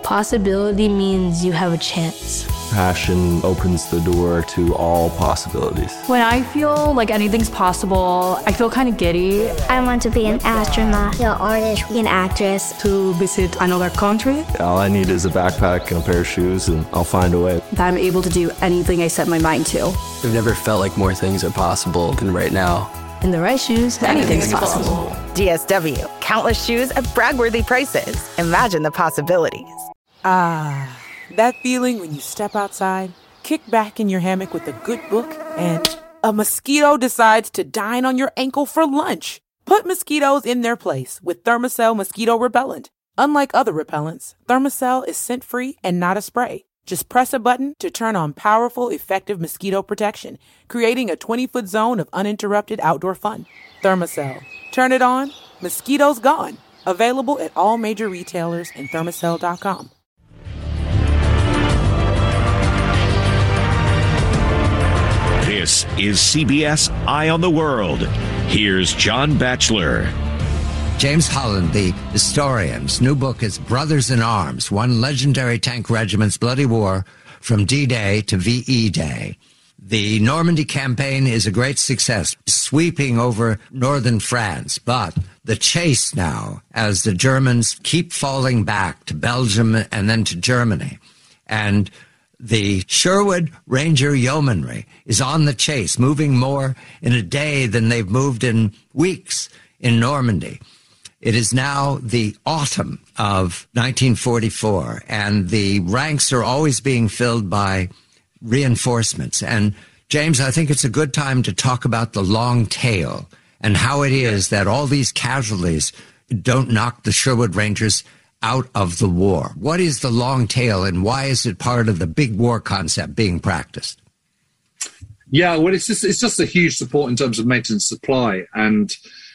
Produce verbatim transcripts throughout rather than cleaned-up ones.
Possibility means you have a chance. Passion opens the door to all possibilities. When I feel like anything's possible, I feel kind of giddy. I want to be an astronaut, an artist, an actress. To visit another country. All I need is a backpack and a pair of shoes, and I'll find a way. That I'm able to do anything I set my mind to. I've never felt like more things are possible than right now. In the right shoes, anything's, anything's possible. possible. D S W, countless shoes at brag-worthy prices. Imagine the possibilities. Ah, that feeling when you step outside, kick back in your hammock with a good book, and a mosquito decides to dine on your ankle for lunch. Put mosquitoes in their place with Thermacell Mosquito Repellent. Unlike other repellents, Thermacell is scent-free and not a spray. Just press a button to turn on powerful, effective mosquito protection, creating a twenty-foot zone of uninterrupted outdoor fun. Thermacell. Turn it on, mosquitoes gone. Available at all major retailers and thermacell dot com. This is C B S Eye on the World. Here's John Batchelor. James Holland, the historian's new book is Brothers in Arms, One Legendary Tank Regiment's Bloody War from D-Day to V E Day. The Normandy campaign is a great success, sweeping over northern France. But the chase now, as the Germans keep falling back to Belgium and then to Germany, and the Sherwood Ranger Yeomanry is on the chase, moving more in a day than they've moved in weeks in Normandy. It is now the autumn of nineteen forty-four, and the ranks are always being filled by reinforcements. And, James, I think it's a good time to talk about the long tail and how it is that all these casualties don't knock the Sherwood Rangers out of the war. What is the long tail, and why is it part of the big war concept being practiced? Yeah, well, it's just it's just a huge support in terms of maintenance supply. And,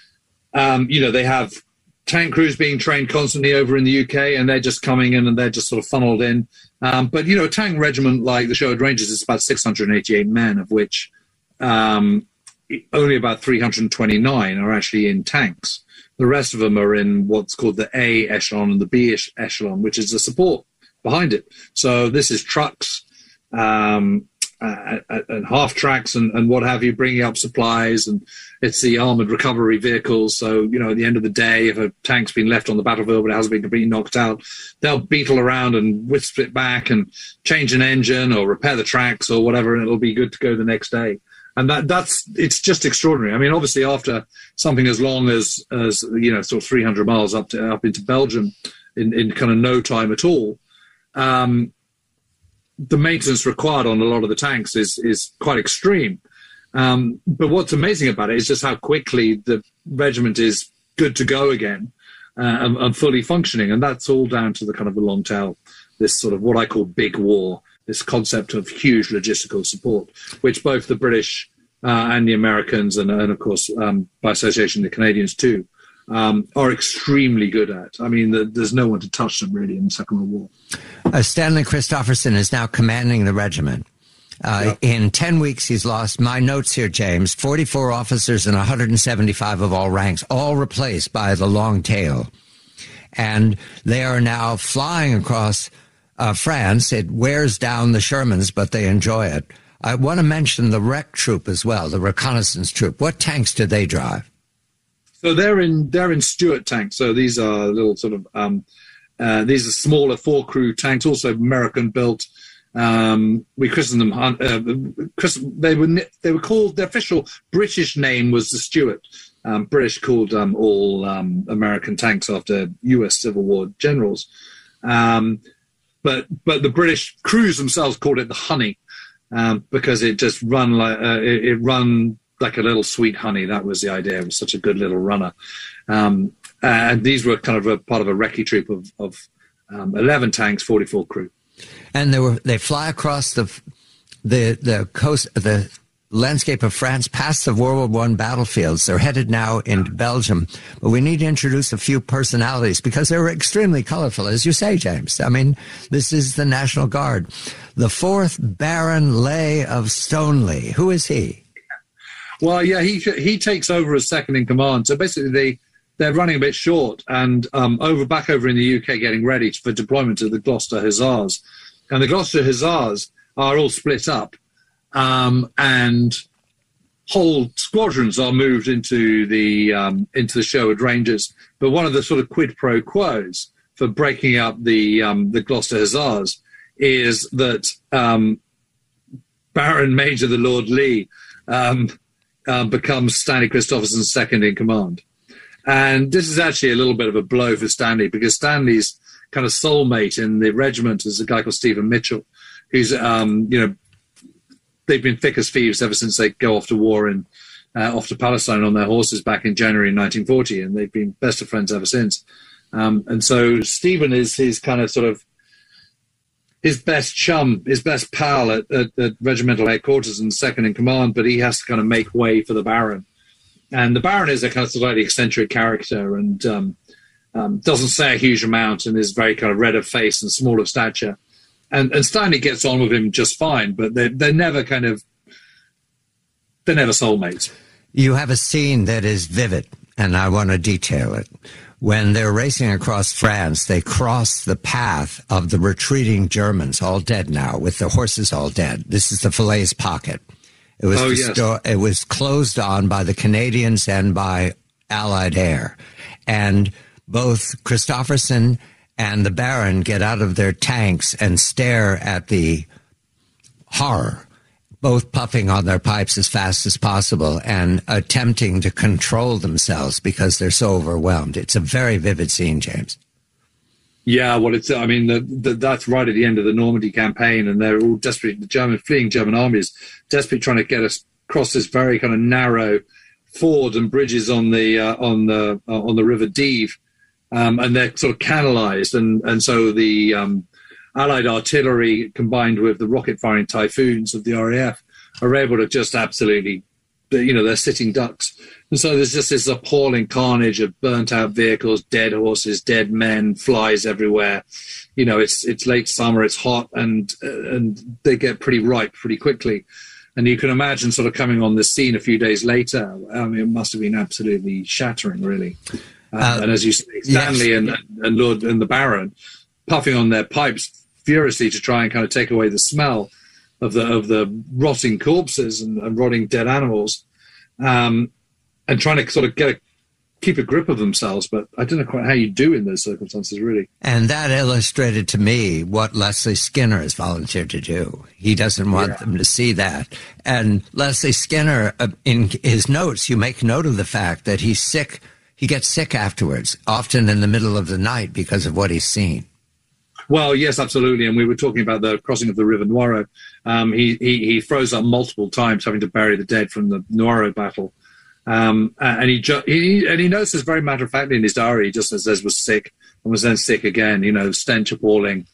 um, you know, they have tank crews being trained constantly over in the U K, and they're just coming in and they're just sort of funneled in. Um, but, you know, a tank regiment like the Sherwood Rangers is about six hundred eighty-eight men, of which um, only about three hundred twenty-nine are actually in tanks. The rest of them are in what's called the A echelon and the B echelon, which is the support behind it. So this is trucks um, uh, and half tracks and, and what have you, bringing up supplies, and it's the armoured recovery vehicles. So, you know, at the end of the day, if a tank's been left on the battlefield but it hasn't been completely knocked out, they'll beetle around and wisp it back and change an engine or repair the tracks or whatever, and it'll be good to go the next day. And that that's it's just extraordinary. I mean, obviously, after something as long as, as you know, sort of three hundred miles up to up into Belgium in, in kind of no time at all, um, the maintenance required on a lot of the tanks is is quite extreme. Um, but what's amazing about it is just how quickly the regiment is good to go again uh, and, and fully functioning. And that's all down to the kind of the long tail, this sort of what I call big war, this concept of huge logistical support, which both the British uh, and the Americans and, and of course, um, by association, the Canadians too, um, are extremely good at. I mean, the, there's no one to touch them really in the Second World War. Uh, Stanley Christopherson is now commanding the regiment. Uh, yeah. In ten weeks, he's lost, my notes here, James, forty-four officers and one hundred seventy-five of all ranks, all replaced by the long tail. And they are now flying across uh, France. It wears down the Shermans, but they enjoy it. I want to mention the R E C troop as well, the reconnaissance troop. What tanks do they drive? So they're in they're in Stuart tanks. So these are little sort of um, uh, these are smaller four crew tanks, also American built. Um, we christened them. Uh, Chris, they were they were called. The official British name was the Stuart. Um, British called um, all um, American tanks after U S Civil War generals. Um, but but the British crews themselves called it the Honey um, because it just run like uh, it, it run like a little sweet honey. That was the idea. It was such a good little runner. Um, and these were kind of a part of a recce troop of, of um, eleven tanks, forty-four crew. And they were they fly across the the the coast, the landscape of France, past the World War One battlefields. They're headed now into Belgium. But we need to introduce a few personalities because they're extremely colorful, as you say, James. I mean, this is the National Guard. The fourth Baron Lay of Stoneleigh. Who is he? Well, yeah, he he takes over as second in command. So basically, they they're running a bit short, and um, over back over in the U K, getting ready for deployment of the Gloucester Hussars, and the Gloucester Hussars are all split up, um, and whole squadrons are moved into the um, into the Sherwood Rangers. But one of the sort of quid pro quos for breaking up the um, the Gloucester Hussars is that um, Baron Major the Lord Lee um, uh, becomes Stanley Christopherson's second in command. And this is actually a little bit of a blow for Stanley, because Stanley's kind of soulmate in the regiment is a guy called Stephen Mitchell, who's, um, you know, they've been thick as thieves ever since they go off to war and uh, off to Palestine on their horses back in January nineteen forty, and they've been best of friends ever since. Um, and so Stephen is his kind of sort of his best chum, his best pal at, at, at regimental headquarters and second in command, but he has to kind of make way for the Baron. And the Baron is a kind of slightly eccentric character and um, um, doesn't say a huge amount and is very kind of red of face and small of stature. And, and Stanley gets on with him just fine, but they're, they're never kind of, they're never soulmates. You have a scene that is vivid, and I want to detail it. When they're racing across France, they cross the path of the retreating Germans, all dead now, with the horses all dead. This is the Falaise Pocket. It was, oh, yes. It was closed on by the Canadians and by Allied air. And both Christopherson and the Baron get out of their tanks and stare at the horror, both puffing on their pipes as fast as possible and attempting to control themselves because they're so overwhelmed. It's a very vivid scene, James. Yeah, well, it's, I mean, the, the, that's right at the end of the Normandy campaign, and they're all desperate, the German, fleeing German armies, desperately trying to get us across this very kind of narrow ford and bridges on the, uh, on the, uh, on the River Dives. Um, and they're sort of canalized. And, and so the, um, Allied artillery combined with the rocket-firing Typhoons of the R A F are able to just absolutely, you know, they're sitting ducks. And so there's just this appalling carnage of burnt-out vehicles, dead horses, dead men, flies everywhere. You know, it's it's late summer, it's hot, and and they get pretty ripe pretty quickly. And you can imagine sort of coming on this scene a few days later. I mean, it must have been absolutely shattering, really. Uh, uh, and as you say, Stanley yes. and, and Lord and the Baron puffing on their pipes furiously to try and kind of take away the smell of the of the rotting corpses and, and rotting dead animals, um, and trying to sort of get a, keep a grip of themselves. But I don't know quite how you do in those circumstances, really. And that illustrated to me what Leslie Skinner has volunteered to do. He doesn't want yeah. them to see that. And Leslie Skinner, uh, in his notes, you make note of the fact that he's sick. He gets sick afterwards, often in the middle of the night because of what he's seen. Well, yes, absolutely. And we were talking about the crossing of the River Noiro. Um, he, he, he froze up multiple times, having to bury the dead from the Noiro battle. Um, and he, ju- he and he notes this very matter of factly in his diary. He just says was sick and was then sick again. You know, stench appalling.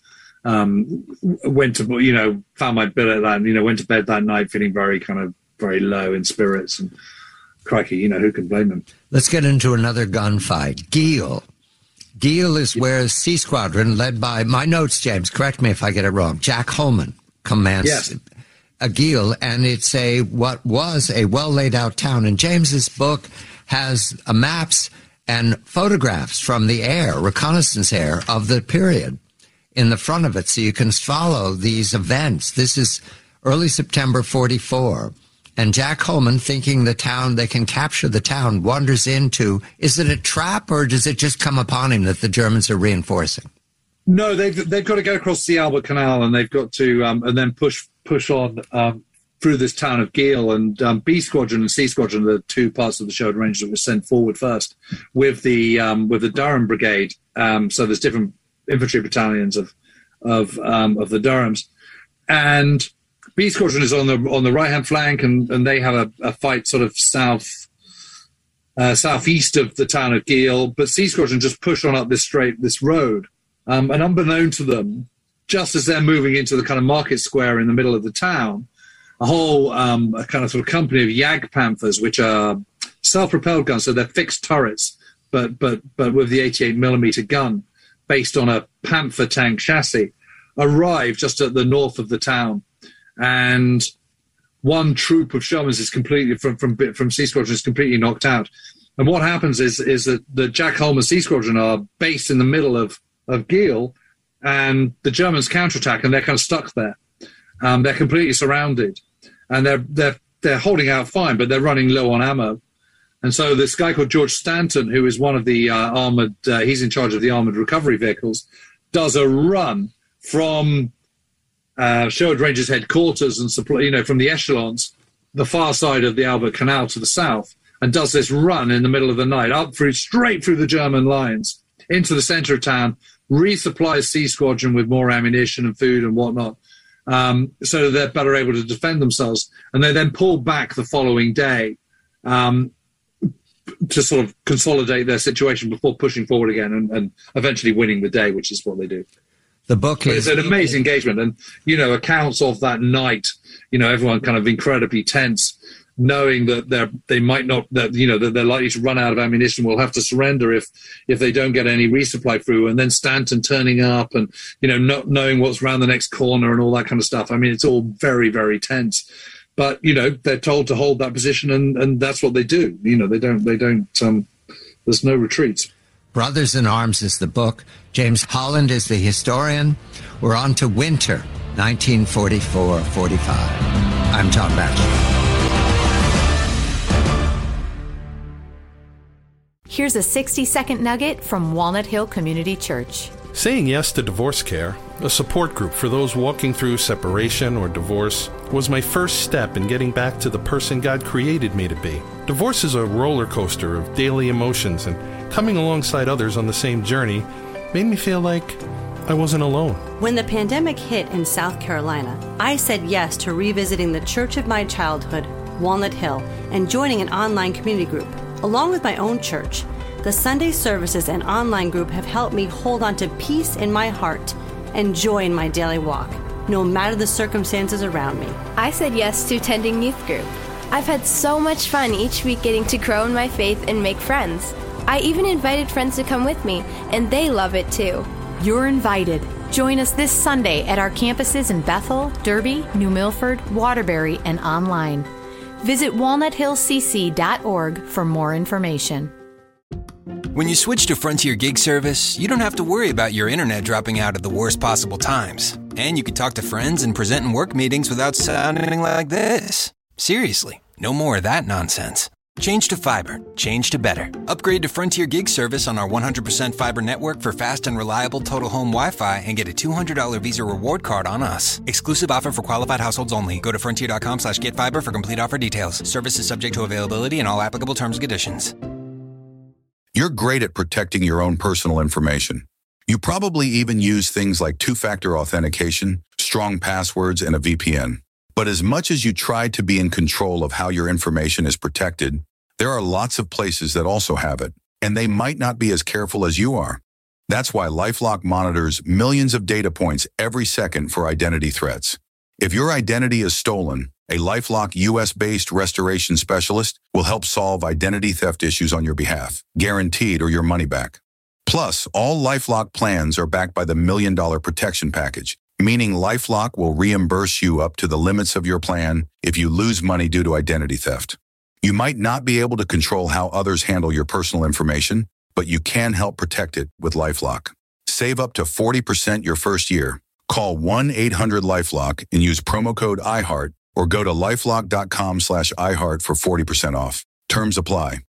Um, went to you know found my billet that you know went to bed that night feeling very kind of very low in spirits. And crikey, you know who can blame him? Let's get into another gunfight. Guile. Guile is where the C Squadron, led by, my notes, James, correct me if I get it wrong, Jack Holman commands yes. a Guile, and it's a what was a well-laid-out town. And James's book has uh, maps and photographs from the air, reconnaissance air, of the period in the front of it, so you can follow these events. This is early September forty-four. And Jack Holman, thinking the town, they can capture the town, wanders into, is it a trap or does it just come upon him that the Germans are reinforcing? No, they've, they've got to get across the Albert Canal and they've got to, um, and then push push on um, through this town of Guile. And um, B Squadron and C Squadron are the two parts of the Sherwood Rangers that were sent forward first with the um, with the Durham Brigade. Um, so there's different infantry battalions of, of, um, of the Durhams. And B Squadron is on the on the right hand flank, and, and they have a, a fight sort of south uh, southeast of the town of Guile. But C Squadron just push on up this straight this road, um, and unbeknown to them, just as they're moving into the kind of market square in the middle of the town, a whole um, a kind of sort of company of Jag Panthers, which are self-propelled guns, so they're fixed turrets, but but but with the eighty-eight millimeter gun based on a Panther tank chassis, arrive just at the north of the town. And one troop of Shermans is completely from from from C Squadron is completely knocked out, And what happens is is that the Jack Holmer Sea Squadron are based in the middle of, of Kiel, and the Germans counterattack, and they're kind of stuck there. Um, they're completely surrounded, and they're they're they're holding out fine, but they're running low on ammo. And so this guy called George Stanton, who is one of the uh, armored, uh, he's in charge of the armored recovery vehicles, does a run from uh, Sherwood Rangers headquarters and supply, you know, from the echelons, the far side of the Albert Canal to the south, and does this run in the middle of the night up through straight through the German lines into the center of town, resupplies Sea Squadron with more ammunition and food and whatnot, um, so that they're better able to defend themselves. And they then pull back the following day um, to sort of consolidate their situation before pushing forward again and, and eventually winning the day, which is what they do. The book but is... It's an amazing engagement. And, you know, accounts of that night, you know, everyone kind of incredibly tense, knowing that they're, they might not, that, you know, that they're likely to run out of ammunition, will have to surrender if, if they don't get any resupply through. And then Stanton turning up and, you know, not knowing what's around the next corner and all that kind of stuff. I mean, it's all very, very tense. But, you know, they're told to hold that position, and, and that's what they do. You know, they don't, they don't, um, there's no retreats. Brothers in Arms is the book. James Holland is the historian. We're on to winter, nineteen forty-four forty-five. I'm John Batchelor. Here's a sixty-second nugget from Walnut Hill Community Church. Saying yes to Divorce Care, a support group for those walking through separation or divorce, was my first step in getting back to the person God created me to be. Divorce is a roller coaster of daily emotions, and coming alongside others on the same journey made me feel like I wasn't alone. When the pandemic hit in South Carolina, I said yes to revisiting the church of my childhood, Walnut Hill, and joining an online community group. Along with my own church, the Sunday services and online group have helped me hold on to peace in my heart and joy in my daily walk, no matter the circumstances around me. I said yes to attending youth group. I've had so much fun each week getting to grow in my faith and make friends. I even invited friends to come with me, and they love it too. You're invited. Join us this Sunday at our campuses in Bethel, Derby, New Milford, Waterbury, and online. Visit walnut hill c c dot org for more information. When you switch to Frontier Gig Service, you don't have to worry about your internet dropping out at the worst possible times. And you can talk to friends and present in work meetings without sounding like this. Seriously, no more of that nonsense. Change to fiber. Change to better. Upgrade to Frontier Gig Service on our one hundred percent fiber network for fast and reliable total home Wi-Fi and get a two hundred dollars Visa reward card on us. Exclusive offer for qualified households only. Go to frontier.com slash getfiber for complete offer details. Service is subject to availability and all applicable terms and conditions. You're great at protecting your own personal information. You probably even use things like two-factor authentication, strong passwords, and a V P N. But as much as you try to be in control of how your information is protected, there are lots of places that also have it, and they might not be as careful as you are. That's why LifeLock monitors millions of data points every second for identity threats. If your identity is stolen, a LifeLock U S-based restoration specialist will help solve identity theft issues on your behalf, guaranteed or your money back. Plus, all LifeLock plans are backed by the Million Dollar Protection Package, meaning LifeLock will reimburse you up to the limits of your plan if you lose money due to identity theft. You might not be able to control how others handle your personal information, but you can help protect it with LifeLock. Save up to forty percent your first year. Call one eight hundred LifeLock and use promo code I heart or go to lifelock.com slash iHeart for forty percent off. Terms apply.